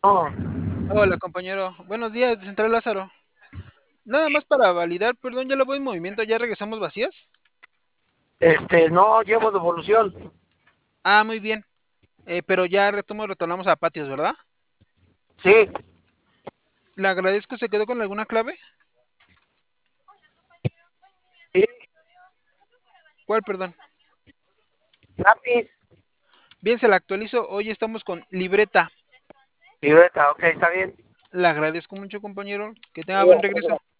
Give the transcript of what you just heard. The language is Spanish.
No, Hola, compañero. Buenos días, de Central Lázaro. Nada más para validar, perdón, ya lo voy en movimiento, ¿ya regresamos vacías? no llevo devolución. Ah, muy bien. Pero ya retornamos a patios, ¿verdad? Sí, Le agradezco, ¿se quedó con alguna clave? sí, ¿Cuál, perdón? lápiz, Bien, se la actualizo. Hoy estamos con libreta. libreta, ok, está bien. Le agradezco mucho, compañero. Que tenga buen regreso.